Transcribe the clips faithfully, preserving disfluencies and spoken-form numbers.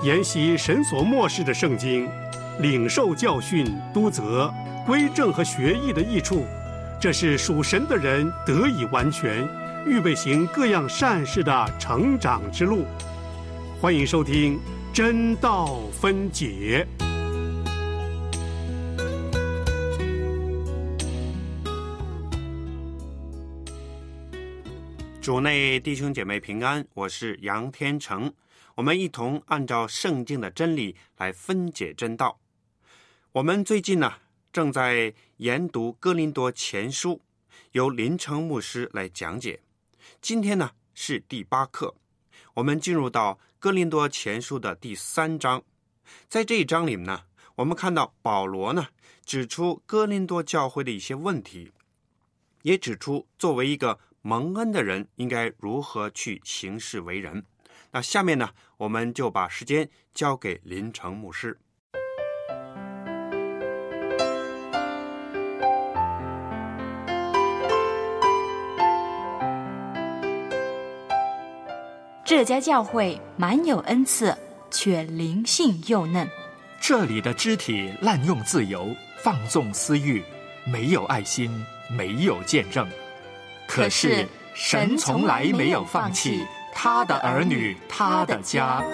研习神所默示的圣经，领受教训、督责、归正和学艺的益处，这是属神的人得以完全，预备行各样善事的成长之路。欢迎收听真道分解。主内弟兄姐妹平安，我是杨天成，我们一同按照圣经的真理来分解真道。我们最近呢，正在研读哥林多前书，由林成牧师来讲解。今天呢是第八课，我们进入到哥林多前书的第三章。在这一章里面呢，我们看到保罗呢指出哥林多教会的一些问题，也指出作为一个蒙恩的人应该如何去行事为人。那下面呢，我们就把时间交给林成牧师。 这家教会满有恩赐，却灵性幼嫩。 这里的肢体滥用自由，放纵私欲，没有爱心，没有见证。可是神从来没有放弃他的儿女，他的家。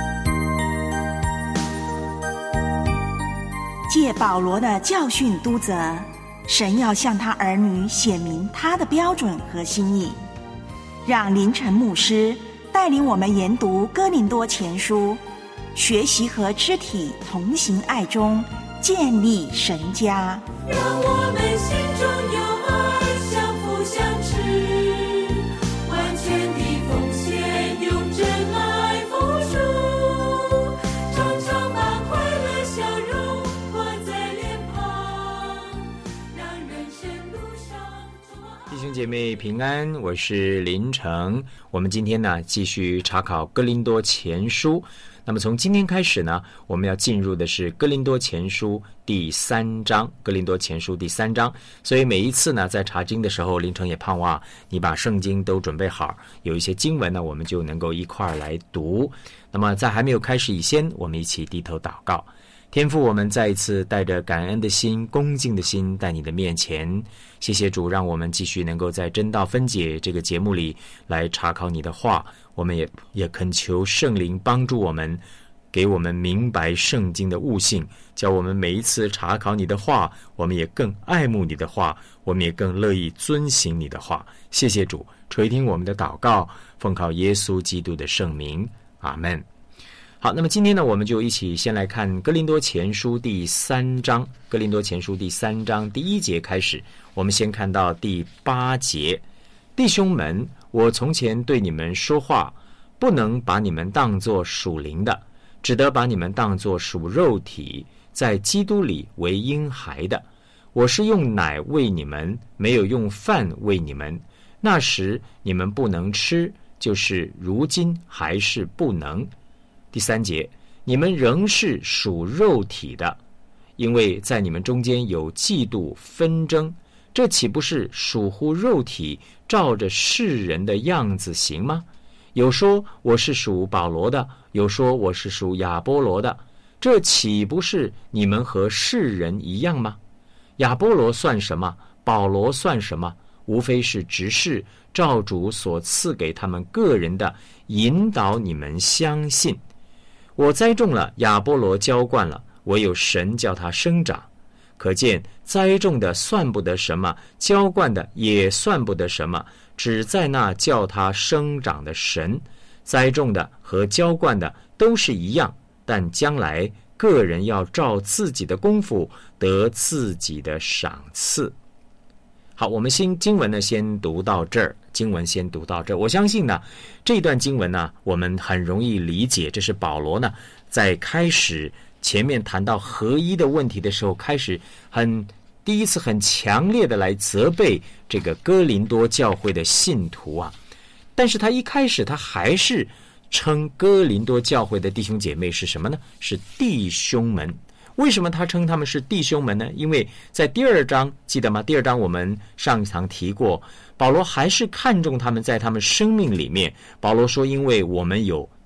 借保罗的教训督责，神要向他儿女显明他的标准和心意。让林成牧师带领我们研读哥林多前书，学习和肢体同行爱中，建立神家。 让我们心中有爱，相辅相持，完全的奉献，用真爱付出，常常把快乐笑容挂在脸庞，让人生路上充满爱。 弟兄姐妹平安，我是林成。我们今天呢继续查考哥林多前书。那么从今天开始呢，我们要进入的是哥林多前书第三章。哥林多前书第三章，所以每一次呢，在查经的时候，林成也盼望你把圣经都准备好，有一些经文呢，我们就能够一块儿来读。那么在还没有开始以前，我们一起低头祷告。天父，我们再一次带着感恩的心、恭敬的心在你的面前，谢谢主，让我们继续能够在真道分解这个节目里来查考你的话。我们也也恳求圣灵帮助我们，给我们明白圣经的悟性，叫我们每一次查考你的话，我们也更爱慕你的话，我们也更乐意遵行你的话。谢谢主，垂听我们的祷告，奉靠耶稣基督的圣名，阿们。好，那么今天呢，我们就一起先来看哥林多前书第三章。哥林多前书第三章第一节开始，我们先看到第八节。弟兄们，我从前对你们说话，不能把你们当作属灵的，只得把你们当作属肉体，在基督里为婴孩的。我是用奶喂你们，没有用饭喂你们。那时你们不能吃，就是如今还是不能。第三节，你们仍是属肉体的，因为在你们中间有嫉妒纷争，这岂不是属乎肉体，照着世人的样子行吗？有说我是属保罗的，有说我是属亚波罗的，这岂不是你们和世人一样吗？亚波罗算什么？保罗算什么？无非是执事，照主所赐给他们个人的，引导你们相信。我栽种了，亚波罗浇灌了，唯有神叫他生长。可见栽种的算不得什么，浇灌的也算不得什么，只在那叫他生长的神。栽种的和浇灌的都是一样，但将来个人要照自己的功夫得自己的赏赐。好，我们先经文呢先读到这儿，经文先读到这儿。我相信呢，这段经文呢，我们很容易理解，这是保罗呢在开始前面谈到合一的问题的时候，开始很第一次很强烈的来责备这个哥林多教会的信徒啊。但是他一开始他还是称哥林多教会的弟兄姐妹是什么呢？是弟兄们。为什么他称他们是弟兄们呢？因为在第二章，记得吗？第二章我们上一堂提过，保罗还是看重他们在他们生命里面。保罗说，因为我们有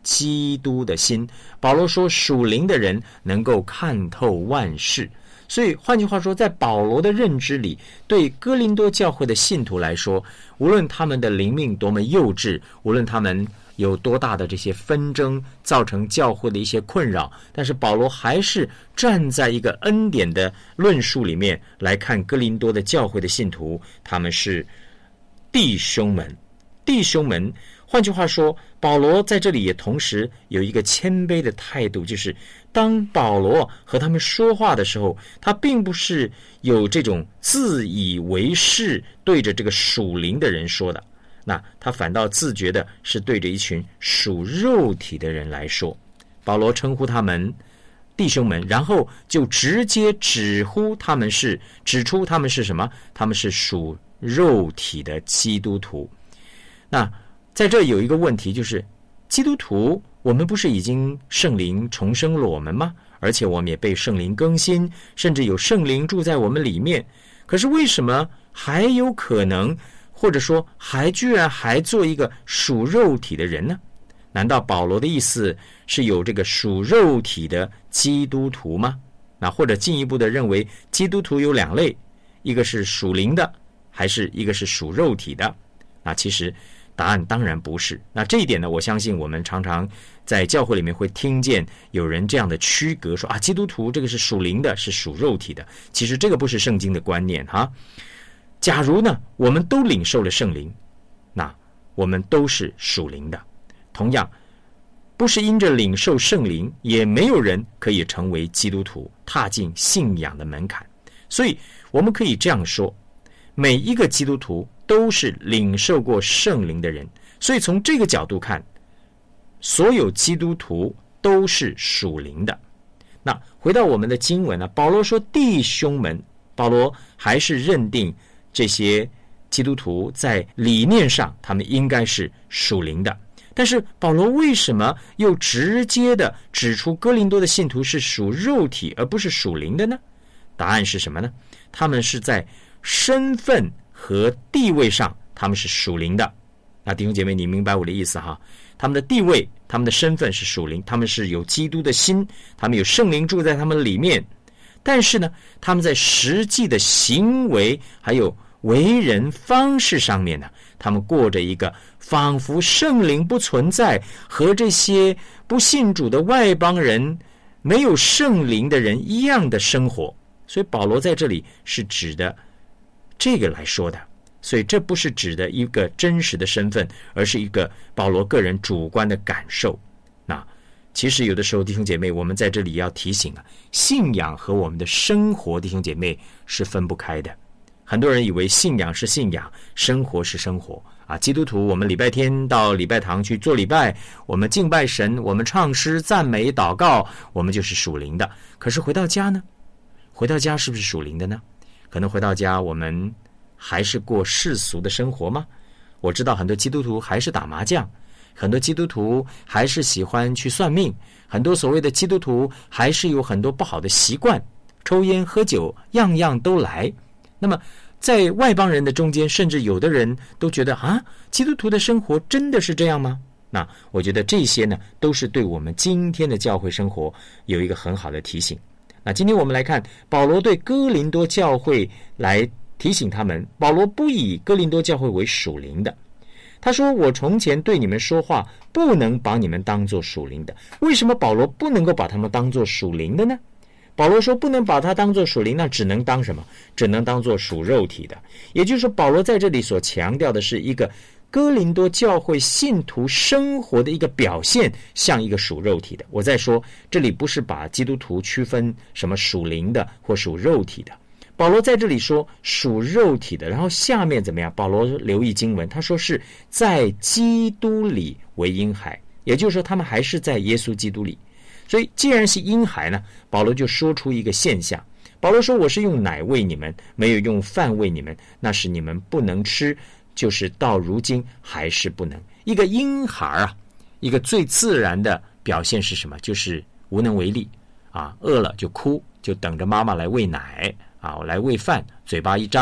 基督的心。保罗说属灵的人能够看透万事，所以换句话说，在保罗的认知里，对哥林多教会的信徒来说，无论他们的灵命多么幼稚，无论他们有多大的这些纷争造成教会的一些困扰，但是保罗还是站在一个恩典的论述里面来看哥林多的教会的信徒，他们是弟兄们。弟兄们，换句话说，保罗在这里也同时有一个谦卑的态度，就是当保罗和他们说话的时候，他并不是有这种自以为是对着这个属灵的人说的，那他反倒自觉的是对着一群属肉体的人来说。保罗称呼他们弟兄们，然后就直接指呼他们是指出他们是什么？他们是属肉体的基督徒。那在这有一个问题，就是基督徒我们不是已经圣灵重生了我们吗？而且我们也被圣灵更新，甚至有圣灵住在我们里面，可是为什么还有可能，或者说还居然还做一个属肉体的人呢？难道保罗的意思是有这个属肉体的基督徒吗？那或者进一步的认为基督徒有两类，一个是属灵的，还是一个是属肉体的？那其实答案当然不是。那这一点呢，我相信我们常常在教会里面会听见有人这样的区隔，说啊，基督徒这个是属灵的，是属肉体的。其实这个不是圣经的观念哈。假如呢，我们都领受了圣灵，那我们都是属灵的。同样，不是因着领受圣灵，也没有人可以成为基督徒，踏进信仰的门槛。所以我们可以这样说，每一个基督徒都是领受过圣灵的人。所以从这个角度看，所有基督徒都是属灵的。那回到我们的经文呢，保罗说弟兄们，保罗还是认定这些基督徒在理念上他们应该是属灵的。但是保罗为什么又直接的指出哥林多的信徒是属肉体而不是属灵的呢？答案是什么呢？他们是在身份和地位上他们是属灵的。那弟兄姐妹，你明白我的意思哈？他们的地位，他们的身份是属灵，他们是有基督的心，他们有圣灵住在他们里面。但是呢，他们在实际的行为还有为人方式上面呢，他们过着一个仿佛圣灵不存在，和这些不信主的外邦人没有圣灵的人一样的生活。所以保罗在这里是指的这个来说的。所以这不是指的一个真实的身份，而是一个保罗个人主观的感受。那其实有的时候弟兄姐妹，我们在这里要提醒啊，信仰和我们的生活弟兄姐妹是分不开的。很多人以为信仰是信仰，生活是生活啊。基督徒我们礼拜天到礼拜堂去做礼拜，我们敬拜神，我们唱诗赞美祷告，我们就是属灵的。可是回到家呢？回到家是不是属灵的呢？可能回到家我们还是过世俗的生活吗？我知道很多基督徒还是打麻将，很多基督徒还是喜欢去算命，很多所谓的基督徒还是有很多不好的习惯，抽烟喝酒样样都来。那么在外邦人的中间，甚至有的人都觉得啊，基督徒的生活真的是这样吗？那我觉得这些呢，都是对我们今天的教会生活有一个很好的提醒。那今天我们来看保罗对哥林多教会来提醒他们，保罗不以哥林多教会为属灵的。他说，我从前对你们说话，不能把你们当作属灵的。为什么保罗不能够把他们当作属灵的呢？保罗说不能把它当作属灵，那只能当什么？只能当作属肉体的。也就是说，保罗在这里所强调的是一个哥林多教会信徒生活的一个表现，像一个属肉体的。我再说，这里不是把基督徒区分什么属灵的或属肉体的。保罗在这里说属肉体的，然后下面怎么样？保罗留意经文，他说是在基督里为婴孩，也就是说他们还是在耶稣基督里。所以既然是婴孩呢，保罗就说出一个现象。保罗说，我是用奶喂你们，没有用饭喂你们，那是你们不能吃，就是到如今还是不能。一个婴孩啊，一个最自然的表现是什么？就是无能为力啊，饿了就哭，就等着妈妈来喂奶啊，来喂饭，嘴巴一张，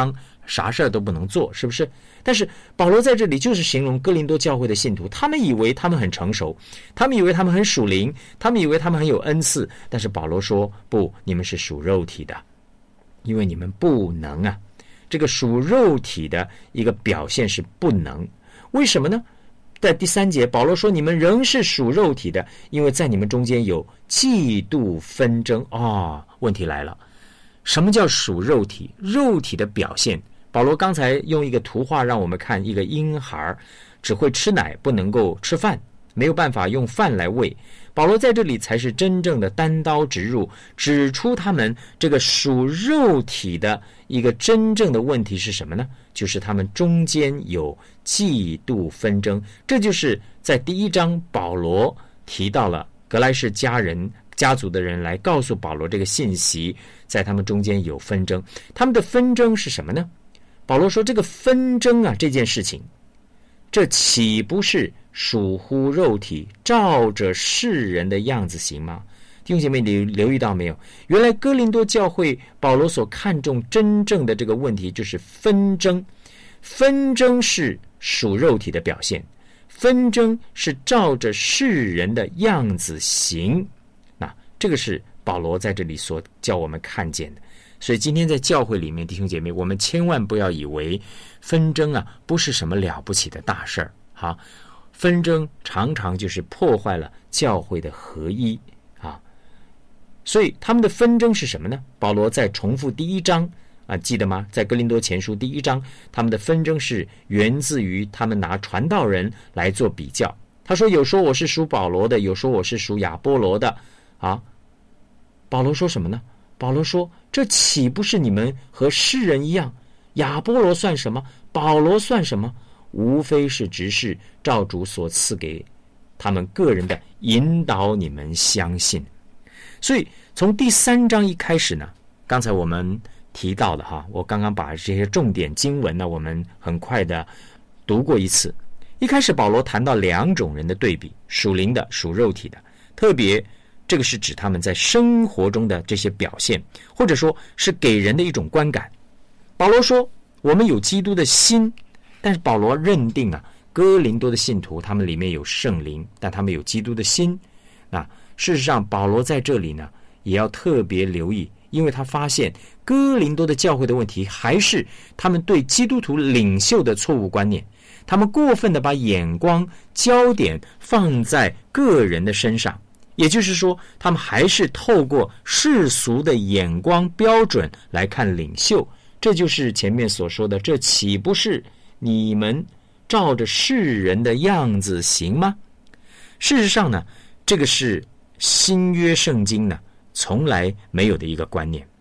啥事儿都不能做，是不是？但是保罗在这里就是形容哥林多教会的信徒，他们以为他们很成熟，他们以为他们很属灵，他们以为他们很有恩赐，但是保罗说不，你们是属肉体的，因为你们不能啊。这个属肉体的一个表现是不能，为什么呢？在第三节保罗说你们仍是属肉体的，因为在你们中间有嫉妒纷争。哦，问题来了，什么叫属肉体？肉体的表现，保罗刚才用一个图画让我们看，一个婴孩只会吃奶，不能够吃饭，没有办法用饭来喂。保罗在这里才是真正的单刀直入，指出他们这个属肉体的一个真正的问题是什么呢？就是他们中间有嫉妒纷争。这就是在第一章保罗提到了格莱士家人家族的人来告诉保罗这个信息，在他们中间有纷争。他们的纷争是什么呢？保罗说这个纷争啊，这件事情，这岂不是属乎肉体，照着世人的样子行吗？弟兄姐妹，你留意到没有？原来哥林多教会保罗所看重真正的这个问题就是纷争。纷争是属肉体的表现，纷争是照着世人的样子行。那这个是保罗在这里所叫我们看见的。所以今天在教会里面，弟兄姐妹，我们千万不要以为纷争啊不是什么了不起的大事儿。好，纷争常常就是破坏了教会的合一啊。所以他们的纷争是什么呢？保罗在重复第一章啊，记得吗？在哥林多前书第一章，他们的纷争是源自于他们拿传道人来做比较。他说有说我是属保罗的，有说我是属亚波罗的啊。保罗说什么呢？保罗说这岂不是你们和世人一样？亚波罗算什么？保罗算什么？无非是执事，照主所赐给他们个人的引导你们相信。所以从第三章一开始呢，刚才我们提到的哈，我刚刚把这些重点经文呢，我们很快的读过一次。一开始保罗谈到两种人的对比，属灵的，属肉体的，特别这个是指他们在生活中的这些表现，或者说是给人的一种观感。保罗说我们有基督的心，但是保罗认定啊，哥林多的信徒他们里面有圣灵，但他们有基督的心。那事实上保罗在这里呢也要特别留意，因为他发现哥林多的教会的问题还是他们对基督徒领袖的错误观念，他们过分的把眼光焦点放在个人的身上，也就是说他们还是透过世俗的眼光标准来看领袖。这就是前面所说的，这岂不是你们照着世人的样子行吗？事实上呢，这个是新约圣经呢从来没有的一个观念。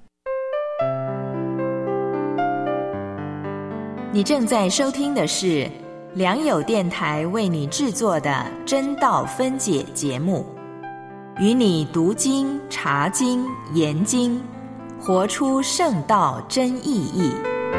你正在收听的是良友电台为你制作的真道分解节目，与你读经、查经、研经，活出圣道真意义。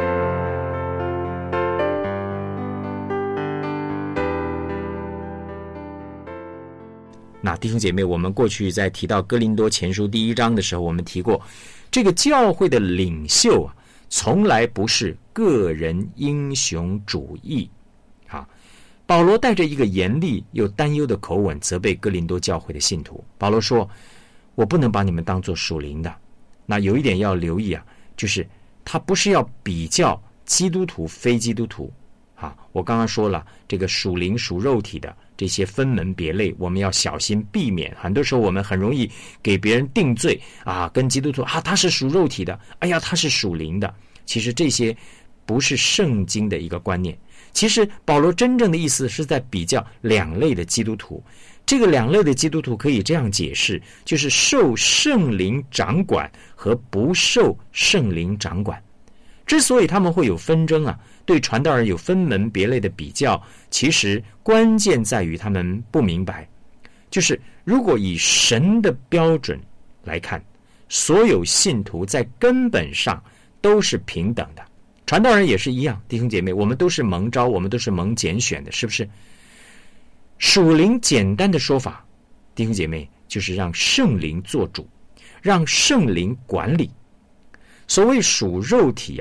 那弟兄姐妹，我们过去在提到哥林多前书第一章的时候，我们提过这个教会的领袖啊，从来不是个人英雄主义啊。保罗带着一个严厉又担忧的口吻责备哥林多教会的信徒。保罗说我不能把你们当作属灵的。那有一点要留意啊，就是他不是要比较基督徒非基督徒啊。我刚刚说了，这个属灵属肉体的这些分门别类，我们要小心避免。很多时候我们很容易给别人定罪啊，跟基督徒啊，他是属肉体的，哎呀，他是属灵的。其实这些不是圣经的一个观念。其实保罗真正的意思是在比较两类的基督徒。这个两类的基督徒可以这样解释，就是受圣灵掌管和不受圣灵掌管。之所以他们会有纷争啊，对传道人有分门别类的比较，其实关键在于他们不明白，就是如果以神的标准来看，所有信徒在根本上都是平等的。传道人也是一样，弟兄姐妹，我们都是蒙召，我们都是蒙拣选的，是不是？属灵简单的说法，弟兄姐妹，就是让圣灵做主，让圣灵管理。所谓属肉体啊，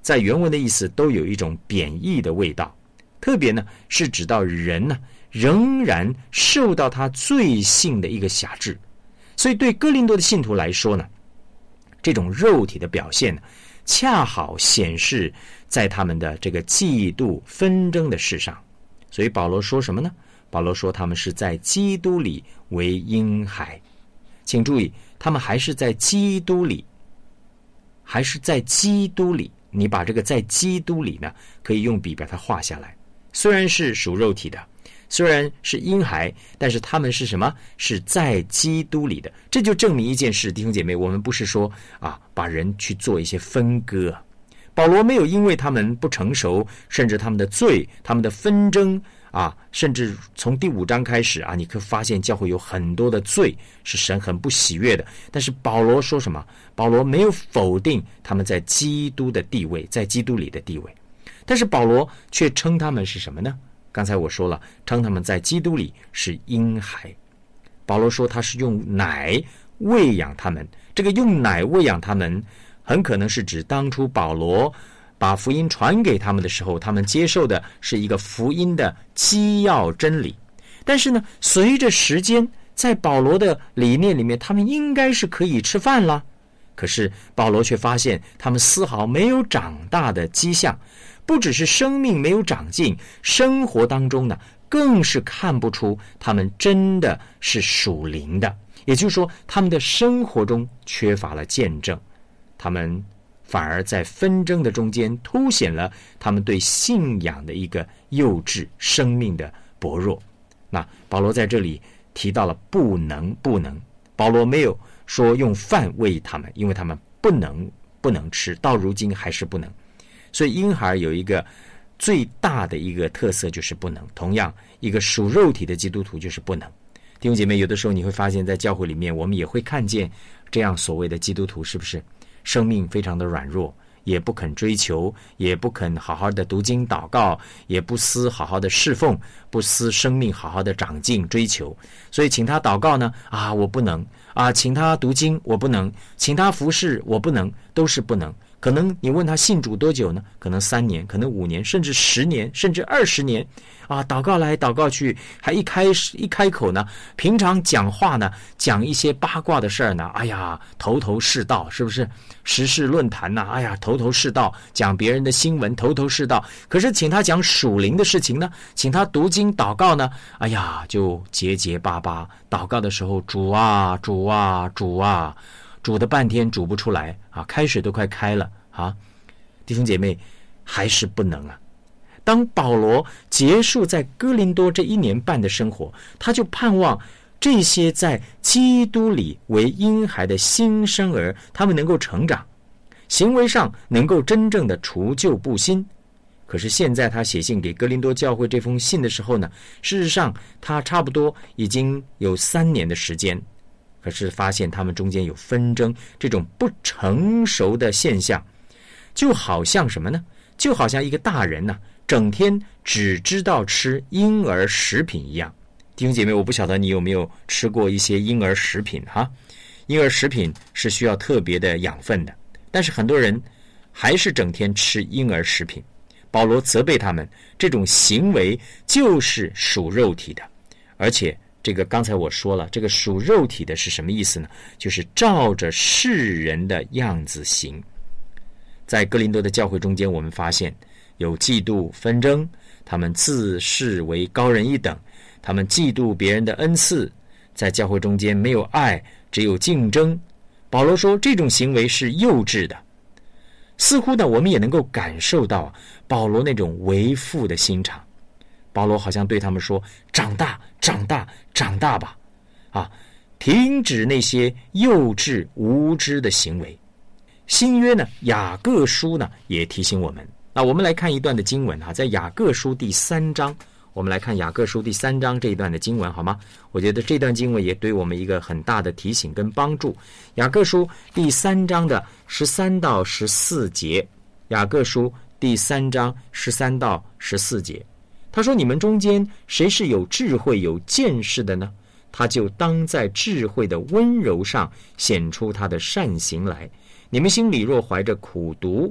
在原文的意思都有一种贬义的味道，特别呢是指到人呢仍然受到他罪性的一个辖制。所以对哥林多的信徒来说呢，这种肉体的表现呢，恰好显示在他们的这个嫉妒纷争的事上。所以保罗说什么呢？保罗说他们是在基督里为婴孩。请注意，他们还是在基督里，还是在基督里。你把这个在基督里呢，可以用笔把它画下来。虽然是属肉体的，虽然是婴孩，但是他们是什么？是在基督里的。这就证明一件事，弟兄姐妹，我们不是说啊，把人去做一些分割。保罗没有因为他们不成熟，甚至他们的罪、他们的纷争啊，甚至从第五章开始啊，你可以发现教会有很多的罪是神很不喜悦的。但是保罗说什么？保罗没有否定他们在基督的地位，在基督里的地位。但是保罗却称他们是什么呢？刚才我说了，称他们在基督里是婴孩。保罗说他是用奶喂养他们，这个用奶喂养他们很可能是指当初保罗把福音传给他们的时候，他们接受的是一个福音的基要真理。但是呢，随着时间，在保罗的理念里面，他们应该是可以吃饭了。可是保罗却发现他们丝毫没有长大的迹象，不只是生命没有长进，生活当中呢，更是看不出他们真的是属灵的。也就是说，他们的生活中缺乏了见证，他们反而在纷争的中间凸显了他们对信仰的一个幼稚，生命的薄弱。那保罗在这里提到了不能不能，保罗没有说用饭喂他们，因为他们不能不能吃，到如今还是不能。所以婴孩有一个最大的一个特色，就是不能。同样，一个属肉体的基督徒就是不能。弟兄姐妹，有的时候你会发现在教会里面，我们也会看见这样所谓的基督徒，是不是生命非常的软弱，也不肯追求，也不肯好好的读经祷告，也不思好好的侍奉，不思生命好好的长进追求。所以请他祷告呢，啊我不能啊，请他读经我不能，请他服侍我不能，都是不能。可能你问他信主多久呢？可能三年，可能五年，甚至十年，甚至二十年啊！祷告来祷告去，还一开始一开口呢，平常讲话呢，讲一些八卦的事儿呢，哎呀，头头是道，是不是？时事论坛呐，哎呀，头头是道，讲别人的新闻，头头是道。可是请他讲属灵的事情呢，请他读经祷告呢，哎呀，就结结巴巴。祷告的时候，主啊，主啊，主啊。煮的半天煮不出来啊，开水都快开了啊！弟兄姐妹，还是不能啊。当保罗结束在哥林多这一年半的生活，他就盼望这些在基督里为婴孩的新生儿，他们能够成长，行为上能够真正的除旧布新。可是现在他写信给哥林多教会这封信的时候呢，事实上他差不多已经有三年的时间。可是发现他们中间有纷争，这种不成熟的现象，就好像什么呢？就好像一个大人呢、啊，整天只知道吃婴儿食品一样。弟兄姐妹，我不晓得你有没有吃过一些婴儿食品哈？婴儿食品是需要特别的养分的，但是很多人还是整天吃婴儿食品。保罗责备他们，这种行为就是属肉体的，而且这个刚才我说了，这个属肉体的是什么意思呢？就是照着世人的样子行。在哥林多的教会中间，我们发现有嫉妒纷争，他们自视为高人一等，他们嫉妒别人的恩赐，在教会中间没有爱，只有竞争。保罗说这种行为是幼稚的。似乎呢，我们也能够感受到保罗那种为父的心肠。保罗好像对他们说，长大长大长大吧，啊，停止那些幼稚无知的行为。新约呢，雅各书呢也提醒我们。那我们来看一段的经文啊，在雅各书第三章，我们来看雅各书第三章这一段的经文好吗？我觉得这段经文也对我们一个很大的提醒跟帮助。雅各书第三章的十三到十四节，雅各书第三章十三到十四节。他说，你们中间谁是有智慧有见识的呢？他就当在智慧的温柔上显出他的善行来。你们心里若怀着苦毒，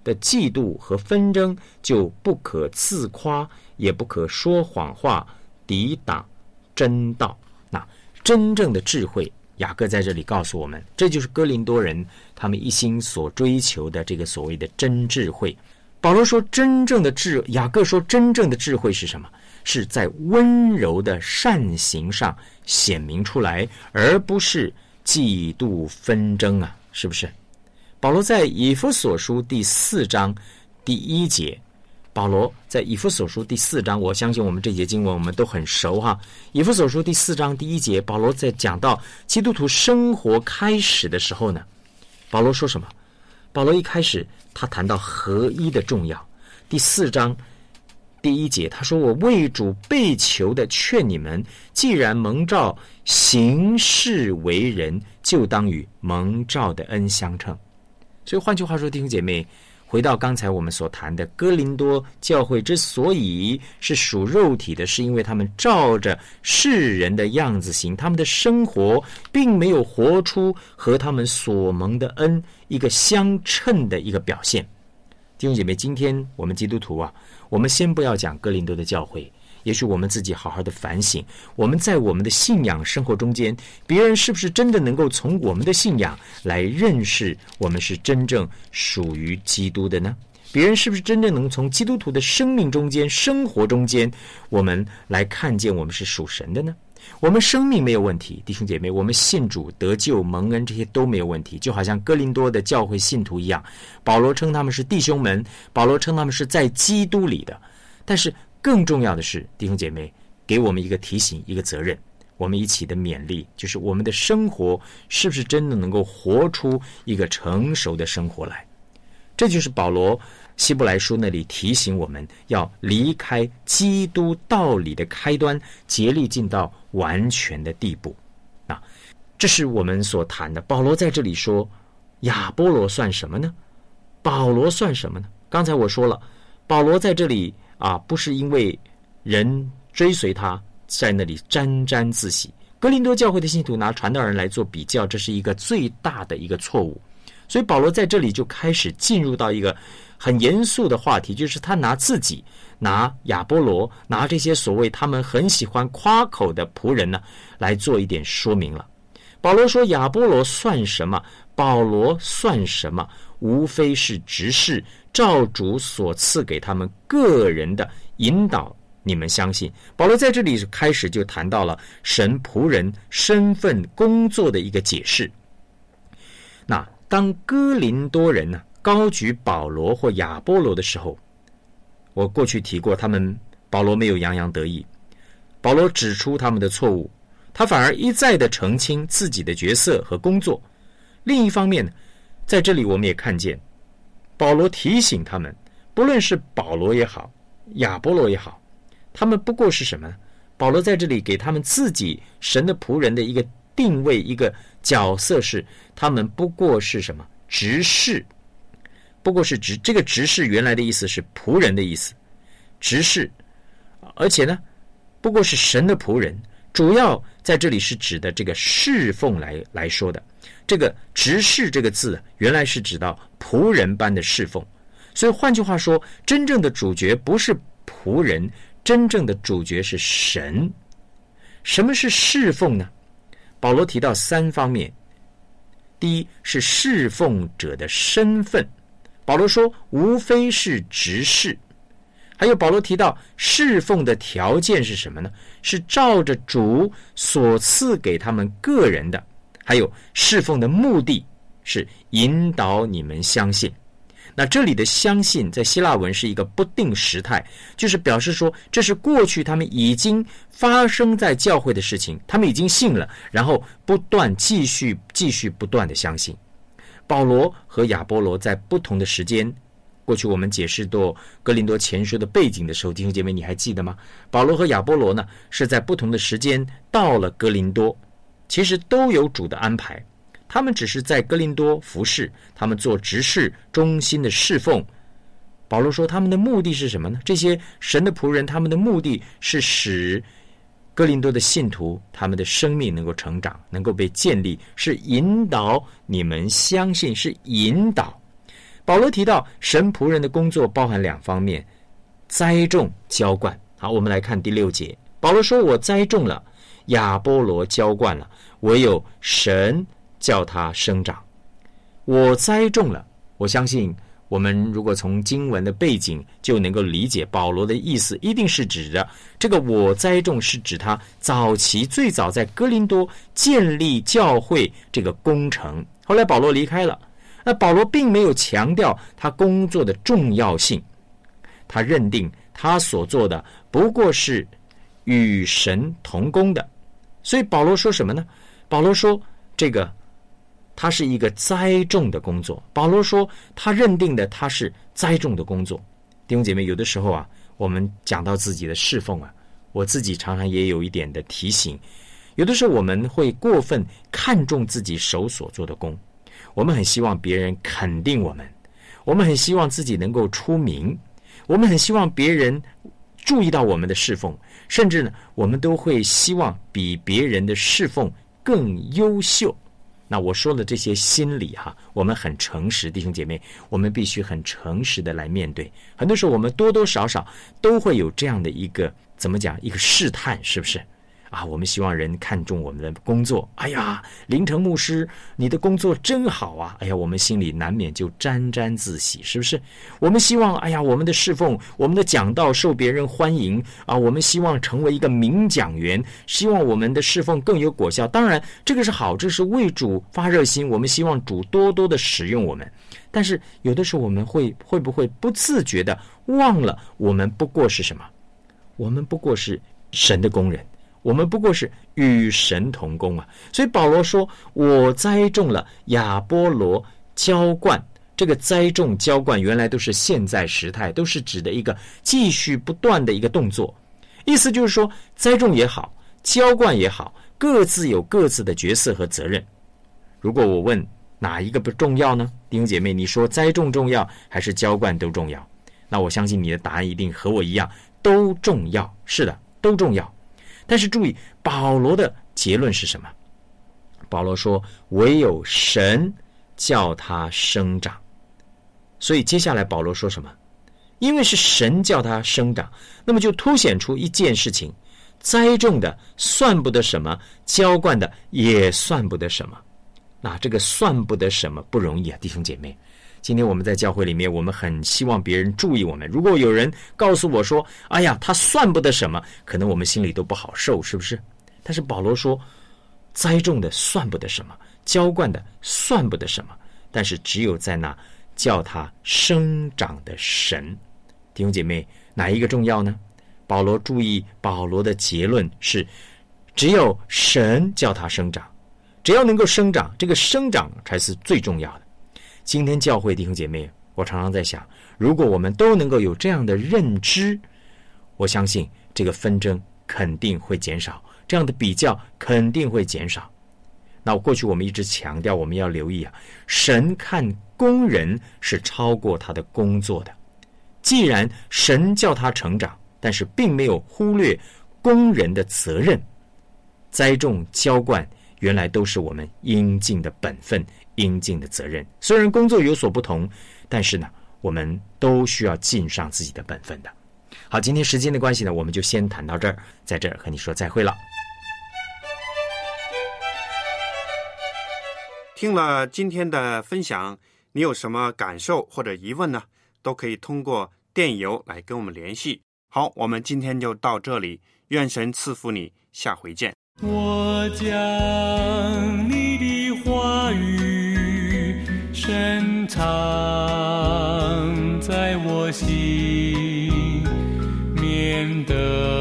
的嫉妒和纷争，就不可自夸，也不可说谎话，抵挡真道。那真正的智慧，雅各在这里告诉我们，这就是哥林多人他们一心所追求的这个所谓的真智慧。保罗说真正的智，雅各说真正的智慧是什么？是在温柔的善行上显明出来，而不是嫉妒纷争啊，是不是？保罗在以弗所书第四章第一节，保罗在以弗所书第四章，我相信我们这节经文我们都很熟哈。以弗所书第四章第一节，保罗在讲到基督徒生活开始的时候呢，保罗说什么？保罗一开始他谈到合一的重要。第四章第一节他说，我为主被求的劝你们，既然蒙召行事为人，就当与蒙召的恩相称。所以换句话说，弟兄姐妹，回到刚才我们所谈的，哥林多教会之所以是属肉体的，是因为他们照着世人的样子行，他们的生活并没有活出和他们所蒙的恩一个相称的一个表现。弟兄姐妹，今天我们基督徒啊，我们先不要讲哥林多的教会，也许我们自己好好的反省，我们在我们的信仰生活中间，别人是不是真的能够从我们的信仰来认识我们是真正属于基督的呢？别人是不是真正能从基督徒的生命中间、生活中间，我们来看见我们是属神的呢？我们生命没有问题，弟兄姐妹，我们信主得救蒙恩这些都没有问题，就好像哥林多的教会信徒一样，保罗称他们是弟兄们，保罗称他们是在基督里的。但是更重要的是，弟兄姐妹，给我们一个提醒，一个责任，我们一起的勉励，就是我们的生活是不是真的能够活出一个成熟的生活来。这就是保罗希伯来书那里提醒我们要离开基督道理的开端，竭力进到完全的地步啊！这是我们所谈的。保罗在这里说，亚波罗算什么呢？保罗算什么呢？刚才我说了，保罗在这里啊，不是因为人追随他在那里沾沾自喜。哥林多教会的信徒拿传道人来做比较，这是一个最大的一个错误。所以保罗在这里就开始进入到一个很严肃的话题，就是他拿自己、拿亚波罗、拿这些所谓他们很喜欢夸口的仆人呢，来做一点说明了。保罗说亚波罗算什么？保罗算什么？无非是执事，照主所赐给他们个人的引导，你们相信。保罗在这里开始就谈到了神仆人身份工作的一个解释。那当哥林多人呢高举保罗或亚波罗的时候，我过去提过，他们保罗没有洋洋得意，保罗指出他们的错误，他反而一再的澄清自己的角色和工作。另一方面呢，在这里我们也看见保罗提醒他们，不论是保罗也好，亚波罗也好，他们不过是什么呢？保罗在这里给他们自己神的仆人的一个定位，一个角色是，他们不过是什么？执事，不过是执，这个执事原来的意思是仆人的意思，执事，而且呢，不过是神的仆人，主要在这里是指的这个侍奉来来说的。这个执事这个字原来是指到仆人般的侍奉，所以换句话说，真正的主角不是仆人，真正的主角是神。什么是侍奉呢？保罗提到三方面。第一是侍奉者的身份，保罗说无非是执事。还有保罗提到侍奉的条件是什么呢？是照着主所赐给他们个人的。还有侍奉的目的是引导你们相信。那这里的相信在希腊文是一个不定时态，就是表示说这是过去他们已经发生在教会的事情，他们已经信了，然后不断继续继续不断的相信。保罗和亚波罗在不同的时间，过去我们解释到哥林多前书的背景的时候，弟兄姐妹你还记得吗？保罗和亚波罗呢是在不同的时间到了哥林多，其实都有主的安排，他们只是在哥林多服侍，他们做执事忠心的侍奉。保罗说他们的目的是什么呢？这些神的仆人，他们的目的是使哥林多的信徒他们的生命能够成长，能够被建立，是引导你们相信，是引导。 保罗提到神仆人的工作包含两方面，栽种浇灌。好，我们来看第六节，保罗说，我栽种了，亚波罗浇灌了，唯有神叫他生长。我栽种了，我相信我们如果从经文的背景就能够理解保罗的意思，一定是指的这个我栽种是指他早期最早在哥林多建立教会这个工程。后来保罗离开了，那保罗并没有强调他工作的重要性，他认定他所做的不过是与神同工的。所以保罗说什么呢？保罗说这个他是一个栽种的工作。保罗说他认定的他是栽种的工作。弟兄姐妹，有的时候啊，我们讲到自己的侍奉啊，我自己常常也有一点的提醒，有的时候我们会过分看重自己手所做的工，我们很希望别人肯定我们，我们很希望自己能够出名，我们很希望别人注意到我们的侍奉，甚至呢，我们都会希望比别人的侍奉更优秀。那我说的这些心理哈，我们很诚实，弟兄姐妹，我们必须很诚实的来面对。很多时候我们多多少少都会有这样的一个怎么讲，一个试探，是不是啊？我们希望人看重我们的工作，哎呀，林成牧师，你的工作真好啊！哎呀，我们心里难免就沾沾自喜，是不是？我们希望，哎呀，我们的侍奉，我们的讲道受别人欢迎啊！我们希望成为一个名讲员，希望我们的侍奉更有果效。当然，这个是好，这是为主发热心，我们希望主多多的使用我们。但是有的时候我们会会不会不自觉的忘了，我们不过是什么？我们不过是神的工人。我们不过是与神同工啊。所以保罗说，我栽种了，亚波罗浇灌。这个栽种浇灌原来都是现在时态，都是指的一个继续不断的一个动作。意思就是说，栽种也好，浇灌也好，各自有各自的角色和责任。如果我问哪一个不重要呢？弟兄姐妹，你说栽种重要还是浇灌都重要？那我相信你的答案一定和我一样，都重要。是的，都重要。但是注意，保罗的结论是什么？保罗说，唯有神叫他生长。所以接下来保罗说什么？因为是神叫他生长，那么就凸显出一件事情，栽种的算不得什么，浇灌的也算不得什么。那这个算不得什么不容易啊，弟兄姐妹。今天我们在教会里面，我们很希望别人注意我们。如果有人告诉我说，哎呀，他算不得什么，可能我们心里都不好受，是不是？但是保罗说，栽种的算不得什么，浇灌的算不得什么，但是只有在那叫他生长的神。弟兄姐妹，哪一个重要呢？保罗注意，保罗的结论是，只有神叫他生长，只要能够生长，这个生长才是最重要的。今天教会弟兄姐妹，我常常在想，如果我们都能够有这样的认知，我相信这个纷争肯定会减少，这样的比较肯定会减少。那过去我们一直强调，我们要留意啊，神看工人是超过他的工作的。既然神叫他成长，但是并没有忽略工人的责任，栽种浇灌原来都是我们应尽的本分，应尽的责任。虽然工作有所不同，但是呢，我们都需要尽上自己的本分的。好，今天时间的关系呢，我们就先谈到这儿，在这儿和你说再会了。 听了今天的分享，你有什么感受或者疑问呢？都可以通过电邮来跟我们联系。好，我们今天就到这里，愿神赐福你，下回见。 我将你的话语深藏在我心，免得